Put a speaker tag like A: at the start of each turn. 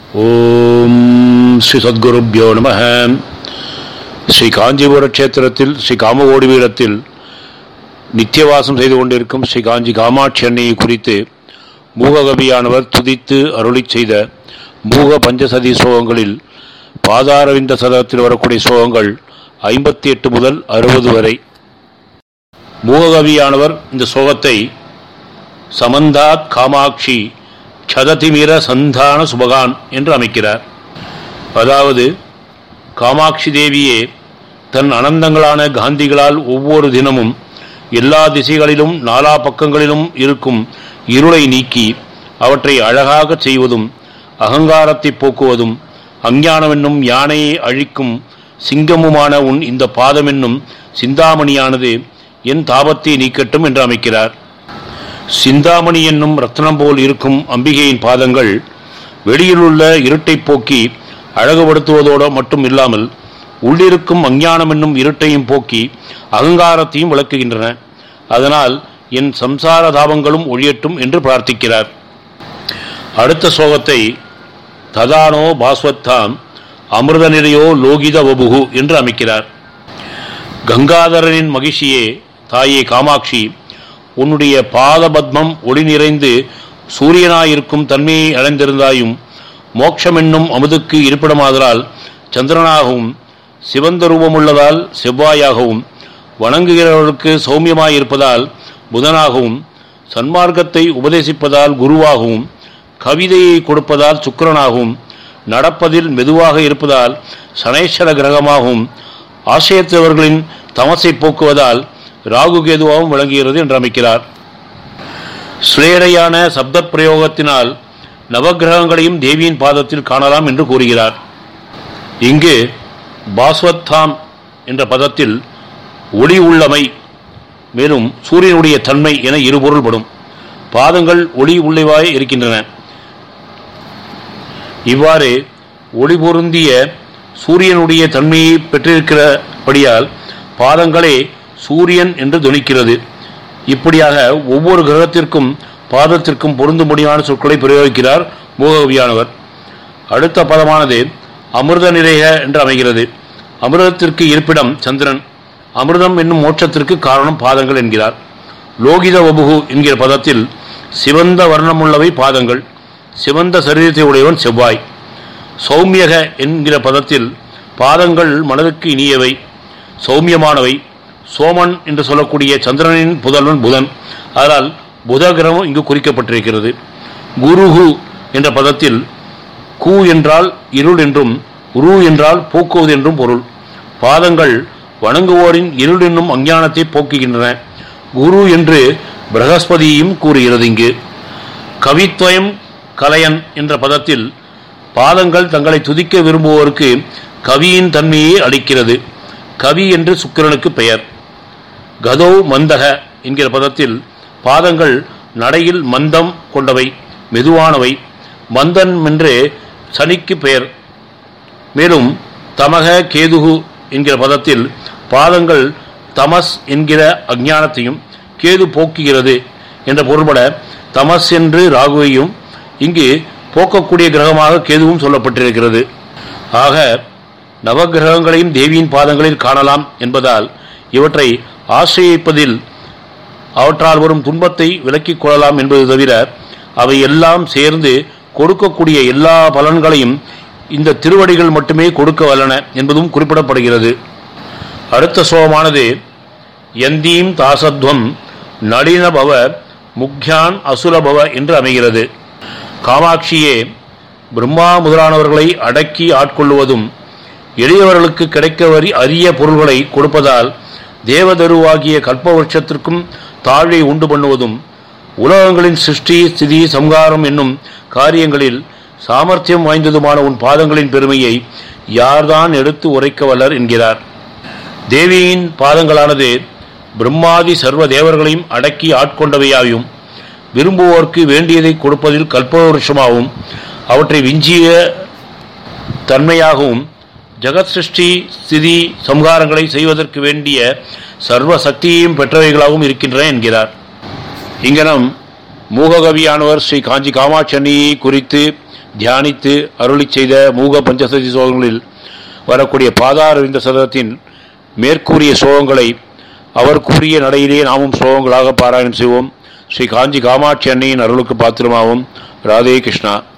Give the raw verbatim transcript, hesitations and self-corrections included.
A: ஓம் ஸ்ரீ சத்குருப்யோ நம. ஸ்ரீ காஞ்சிபுர கஷேத்திரத்தில் ஸ்ரீ காமகோடி பீடத்தில் நித்தியவாசம் செய்து கொண்டிருக்கும் ஸ்ரீ காஞ்சி காமாட்சி அன்னையை குறித்து மூககவியானவர் துதித்து அருளி செய்த மூக பஞ்சசதி ஸ்லோகங்களில் பாதாரவிந்த சதகத்தில் வரக்கூடிய ஸ்லோகங்கள் ஐம்பத்தி எட்டு முதல் அறுபது வரை. மூககவியானவர் இந்த ஸ்லோகத்தை சமந்தாத் காமாட்சி சததிமிர சந்தான சுபகான் என்று அமைக்கிறார். அதாவது, காமாட்சி தேவியே தன் அனந்தங்களான காந்திகளால் ஒவ்வொரு தினமும் எல்லா திசைகளிலும் நாலா பக்கங்களிலும் இருக்கும் இருளை நீக்கி அவற்றை அழகாக செய்வதும், அகங்காரத்தை போக்குவதும், அஞ்ஞானம் என்னும் யானையை அழிக்கும் சிங்கமுமான உன் இந்த பாதம் என்னும் சிந்தாமணியானது என் தாபத்தை நீக்கட்டும் என்று அமைக்கிறார். சிந்தாமணி என்னும் ரத்னம் போல் இருக்கும் அம்பிகையின் பாதங்கள் வெளியிலுள்ள இருட்டை போக்கி அழகுபடுத்துவதோடு மட்டும் இல்லாமல் உள்ளிருக்கும் அஞ்ஞானம் என்னும் இருட்டையும் போக்கி அகங்காரத்தையும் விளக்குகின்றன. அதனால் என் சம்சார தாபங்களும் ஒழியட்டும் என்று பிரார்த்திக்கிறார். அடுத்த ஸ்லோகத்தை ததானோ பாஸ்வத்தாம் அமிர்த நிறையோ லோகித வபுகு என்று அமைக்கிறார். கங்காதரனின் மகிழ்ச்சியே தாயே காமாட்சி, உன்னுடைய பாத பத்மம் ஒளி நிறைந்து சூரியனாயிருக்கும் தன்மையை அடைந்திருந்தாயும், மோட்சம் என்னும் அமுதுக்கு இருப்பிடமாதலால் சந்திரனாகவும், சிவந்த ரூபமுள்ளதால் செவ்வாயாகவும், வணங்குகிறவர்களுக்கு சௌமியமாயிருப்பதால் புதனாகவும், சன்மார்க்கத்தை உபதேசிப்பதால் குருவாகவும், கவிதையை கொடுப்பதால் சுக்கிரனாகவும், நடப்பதில் மெதுவாக இருப்பதால் சனேஸ்வர கிரகமாகவும், ஆசையற்றவர்களின் தமசை போக்குவதால் ராகு கேதுவாகவும் விளங்குகிறது என்று அமைக்கிறார். ஸ்லேடையான சப்த பிரயோகத்தினால் நவகிரகங்களையும் தேவியின் பாதத்தில் காணலாம் என்று கூறுகிறார். இங்கு பாஸ்வத்தாம் என்ற பதத்தில் ஒளி உள்ளமை மேலும் சூரியனுடைய தன்மை என இரு பொருள்படும். பாதங்கள் ஒளி உள்ளவாய் இருக்கின்றன. இவ்வாறு ஒளி பொருந்திய சூரியனுடைய தன்மையை பெற்றிருக்கிறபடியால் பாதங்களே சூரியன் என்று துணிக்கிறது. இப்படியாக ஒவ்வொரு கிரகத்திற்கும் பாதத்திற்கும் பொருந்தும்படியான சொற்களை பிரயோகிக்கிறார் மூககவியானவர். அடுத்த பதமானது அமிர்த நிறைய என்று அமைகிறது. அமிர்தத்திற்கு இருப்பிடம் சந்திரன், அமிர்தம் என்னும் மோட்சத்திற்கு காரணம் பாதங்கள் என்கிறார். லோகித வபுகு என்கிற பதத்தில் சிவந்த வர்ணமுள்ளவை பாதங்கள், சிவந்த சரீரத்தை உடையவன் செவ்வாய். சௌமியக என்கிற பதத்தில் பாதங்கள் மனதுக்கு இனியவை, சௌமியமானவை. சோமன் என்று சொல்லக்கூடிய சந்திரனின் புதல்வன் புதன், அதனால் புத கிரகம் இங்கு குறிக்கப்பட்டிருக்கிறது. குருஹு என்ற பதத்தில் கு என்றால் இருள் என்றும், ரு என்றால் போக்குவது என்றும் பொருள். பாதங்கள் வணங்குவோரின் இருள் என்னும் அஞ்ஞானத்தை போக்குகின்றன. குரு என்று பிரகஸ்பதியையும் கூறுகிறது. இங்கு கவித்வயம் கலையன் என்ற பதத்தில் பாதங்கள் தங்களை துதிக்க விரும்புவோருக்கு கவியின் தன்மையை அளிக்கிறது. கவி என்று சுக்கிரனுக்கு பெயர். கதோ மந்தக என்கிற பதத்தில் பாதங்கள் நடையில் மந்தம் கொண்டவை, மெதுவானவை. மந்தன் என்று சனிக்கு பெயர். மேலும் தமக கேதுகு என்கிற பதத்தில் பாதங்கள் தமஸ் என்கிற அஞ்ஞானத்தையும் கேது போக்குகிறது என்ற பொருள்பட தமஸ் என்று ராகுவையும் இங்கு போக்கக்கூடிய கிரகமாக கேதுவும் சொல்லப்பட்டிருக்கிறது. ஆக நவகிரகங்களையும் தேவியின் பாதங்களில் காணலாம் என்பதால் இவற்றை ஆசிரியப்பதில் அவற்றால் வரும் துன்பத்தை விலக்கிக் கொள்ளலாம் என்பது தவிர அவை எல்லாம் சேர்ந்து கொடுக்கக்கூடிய எல்லா பலன்களையும் இந்த திருவடிகள் மட்டுமே கொடுக்க வல்லன என்பதும் குறிப்பிடப்படுகிறது. அடுத்த ஸ்லோகமானது யந்தீம் தாசத்வம் நளினபவ முக்யான் அசுலபவ என்று அமைகிறது. காமாட்சியே, பிரம்மா முதலானவர்களை அடக்கி ஆட்கொள்ளுவதும், எளியவர்களுக்கு கிடைக்க வரி அரிய பொருள்களை கொடுப்பதால் தேவதருவாகிய கல்பவருஷத்திற்கும் தாழ்வை உண்டு பண்ணுவதும், உலகங்களின் சிருஷ்டி ஸ்திதி சம்ஹாரம் என்னும் காரியங்களில் சாமர்த்தியம் வாய்ந்ததுமான உன் பாதங்களின் பெருமையை யார்தான் எடுத்து உரைக்க வல்லர் என்கிறார். தேவியின் பாதங்களானது பிரம்மாதி சர்வ தேவர்களையும் அடக்கி ஆட்கொண்டவையாயும், விரும்புவோர்க்கு வேண்டியதை கொடுப்பதில் கல்பவருஷமாகவும், அவற்றை விஞ்சிய தன்மையாகவும், ஜகத் சிருஷ்டி ஸ்திதி சம்ஹாரங்களை செய்வதற்கு வேண்டிய சர்வ சக்தியையும் பெற்றவைகளாகவும் இருக்கின்றன என்கிறார். இங்கனம் மூககவியானவர் ஸ்ரீ காஞ்சி காமாட்சி அன்னையை குறித்து தியானித்து அருளி செய்த மூக பஞ்சசதி சோகங்களில் வரக்கூடிய பாதாரவிந்த சதகத்தின் மேற்கூறிய சோகங்களை அவர் கூறிய நடையிலே நாமும் சோகங்களாக பாராயணம் செய்வோம். ஸ்ரீ காஞ்சி காமாட்சி அன்னையின் அருளுக்கு பாத்திரமாவும். ராதே கிருஷ்ணா.